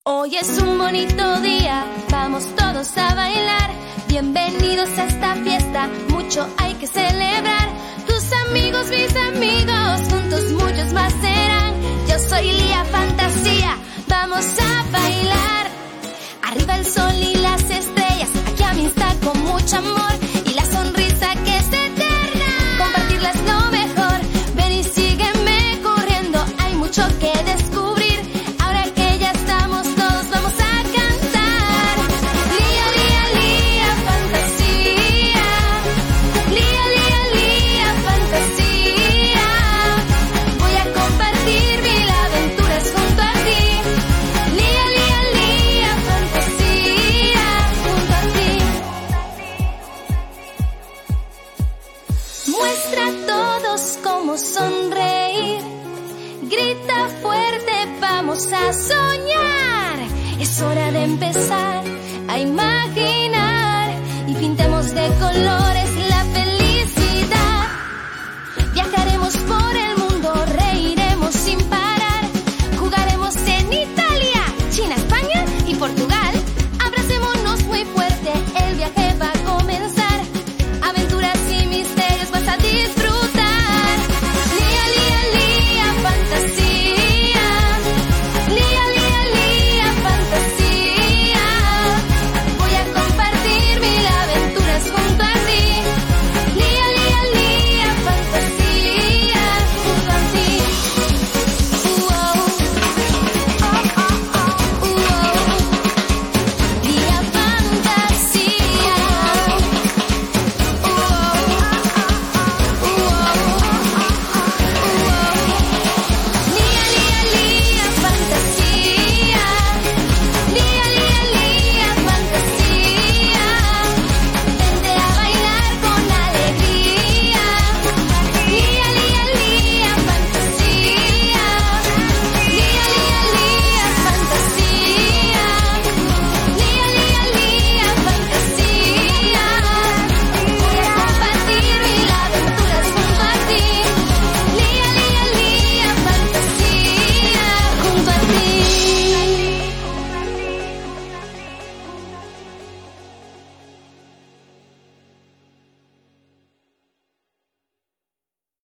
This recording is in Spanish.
Hoy es un bonito día, vamos todos a bailar. Bienvenidos a esta fiesta, mucho hay que celebrar. Tus amigos, mis amigos, juntos muchos más serán. Yo soy Lía Fantasía, vamos a bailar. Arriba el sol y las estrellas, aquí a mí está con mucho amor. Y la sonrisa que es eterna, compartirla es lo mejor. Ven y sígueme corriendo, hay mucho que descubrir. Ahora que ya estamos todos, vamos a cantar. Lía, Lía, Lía Fantasía. Lía, Lía, Lía Fantasía. Voy a compartir mil aventuras junto a ti. Lía, Lía, Lía Fantasía, junto a ti. Muestra a todos cómo sonreír. Grita fuerte, vamos a soñar. Es hora de empezar a imaginar y pintemos de colores la felicidad. Viajaremos por el mundo